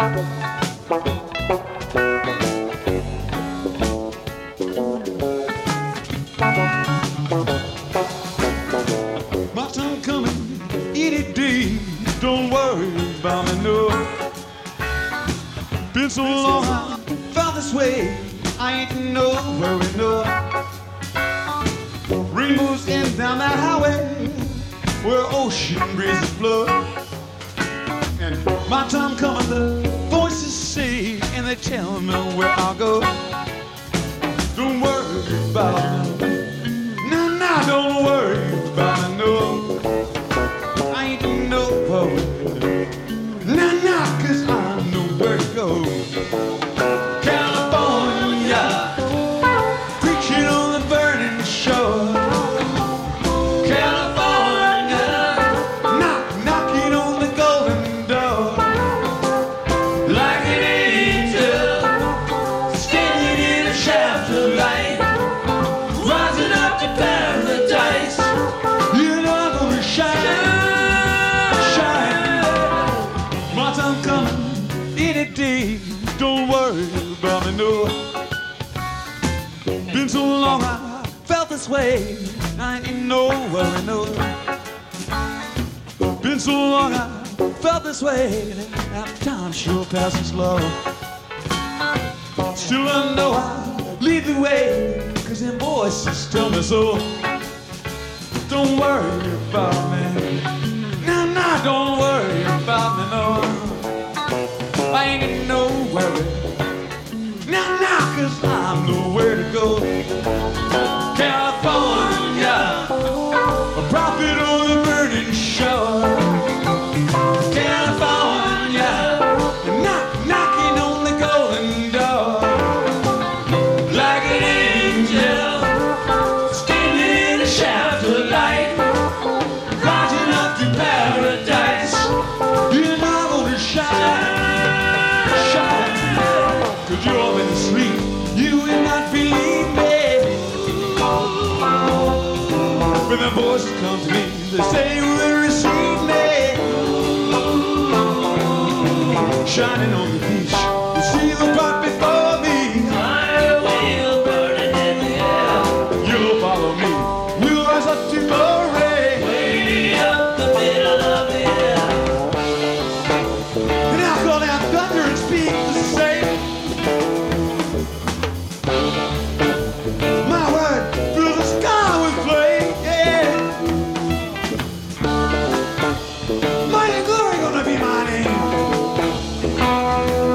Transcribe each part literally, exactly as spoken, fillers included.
My time coming any day. Don't worry about me, no. Been so long I found this way. I ain't no worry, no. Rainbows end down that highway where ocean breezes blow. And my time coming, the voices say, and they tell me where I'll go. Don't worry about me. No, no, don't worry about me, no. I ain't no worry. No, no, cause I know where to go. California, preaching on the burning shore. California, knock, knocking on the golden door. Like an angel, standing in a shaft of light, rising up to paradise. You know I'm gonna shine, shine. My time coming any day. Don't worry about me, no. Been so long I felt this way. I ain't no worry, no. Been so long I felt this way. Now time sure passes slow. Still I know I lead the way, cause them voices tell me so. Don't worry about me. No, no, don't worry about me, no. I ain't in no worry. Now, now, cause I'm nowhere to go. California, a prophet on the burning shore. California, knock, knocking on the golden door. Like an angel, standing in a shaft of light, rising up to paradise. You're not gonna shine. Cause you're in sleep, you will not believe me. When the voices come to me, they say you will receive me. Shining on the beach, you see the pot before me. I will burning in the air. You'll follow me, we'll rise up to glory. Way up the middle of the air. And I'll call down thunder and speak the same. My word fills the sky with flame, yeah. Mighty glory gonna be my name.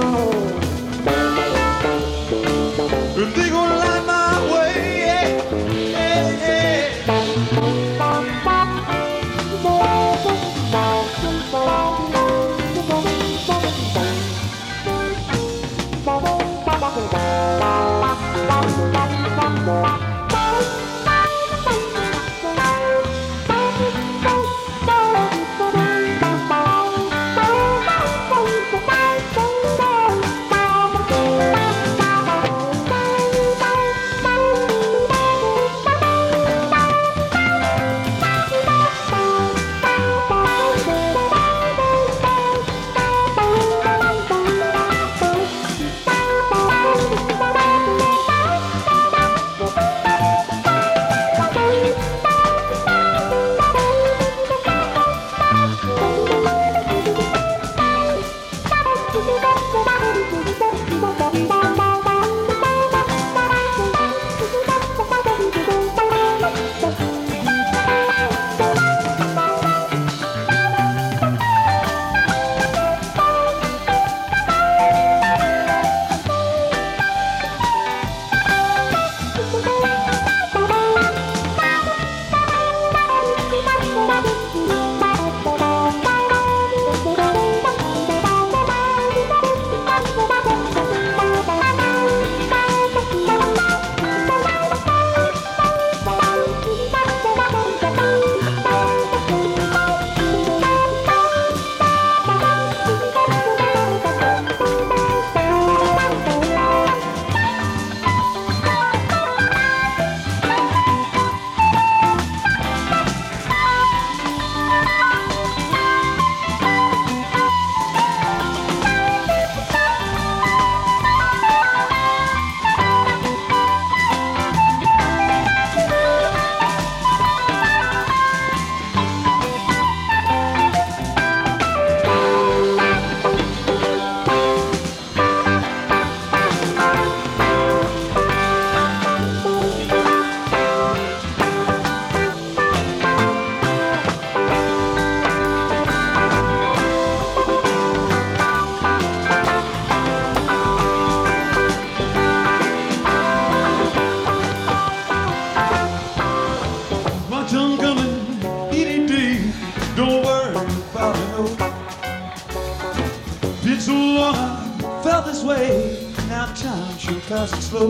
so long I felt this way. Now time sure passing slow.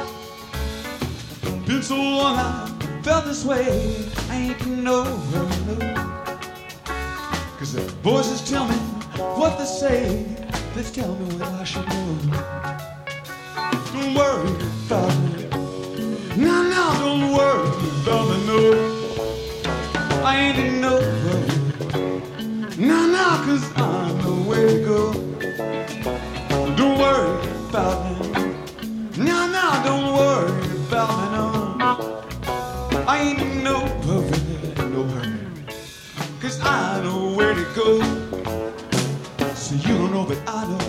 Been so long I felt this way. I ain't no no. Cause the voices tell me what they say. They tell me what I should know. Don't worry about me. No, no, don't worry about me, no. I ain't in no hurry. No, no, cause I know where to go. Don't worry about me. No, no, don't worry about me, no. I ain't in no hurry, no hurry. Cause I know where to go. So you don't know, but I know.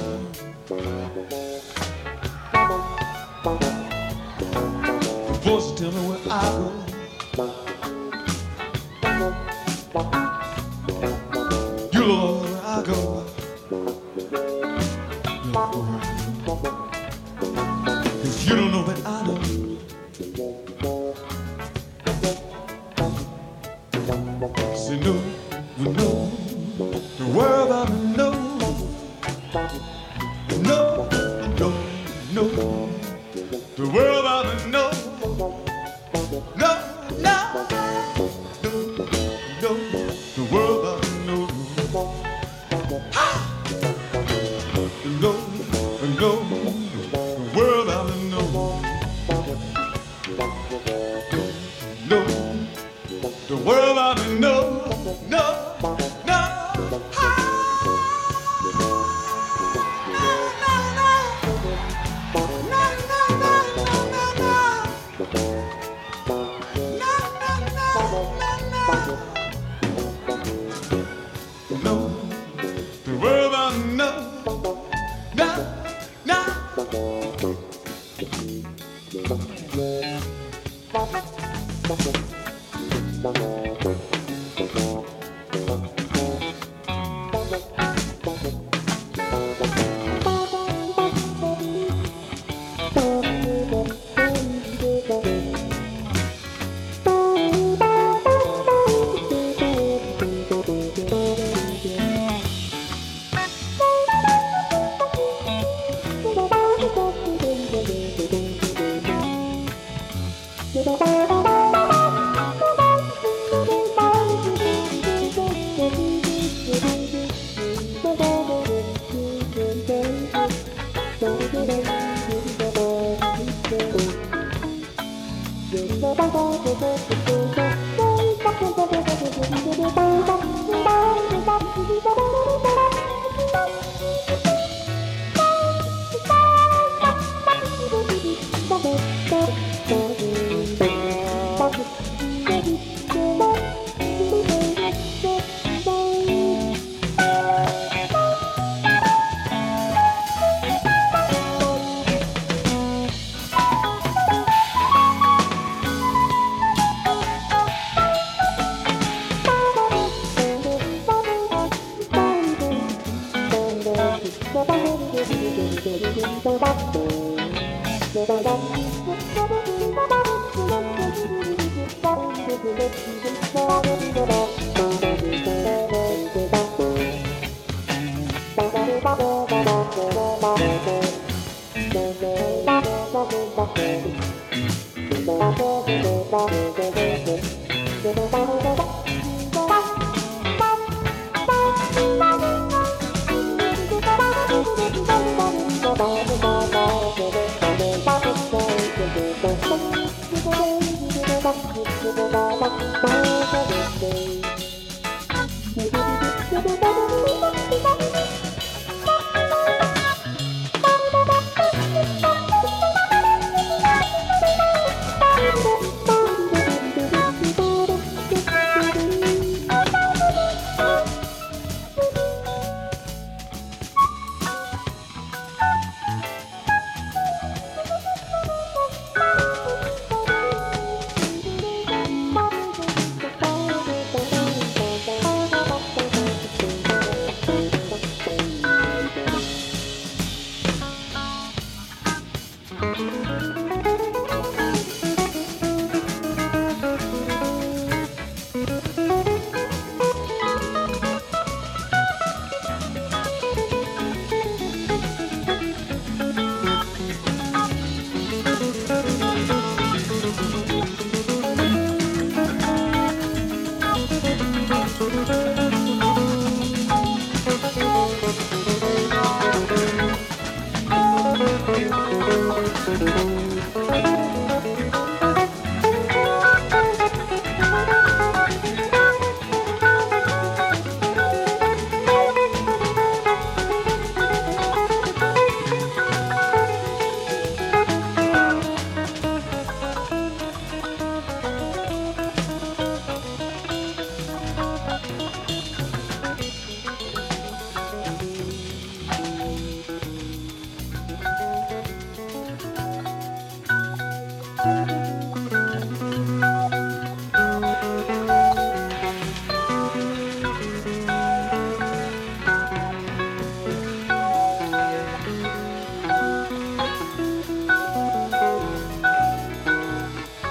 The voices tell me where I go. You know where I go. You know where I go. Cause you don't know, but I know. Say no, you know. Don't worry about me, no. No, no, no. Don't worry about me, no. No, no. No, no. Don't worry about me, no. Ha! No, no. Don't worry about me, no. No. Don't worry about me, no. No, no. Ha! Thank you.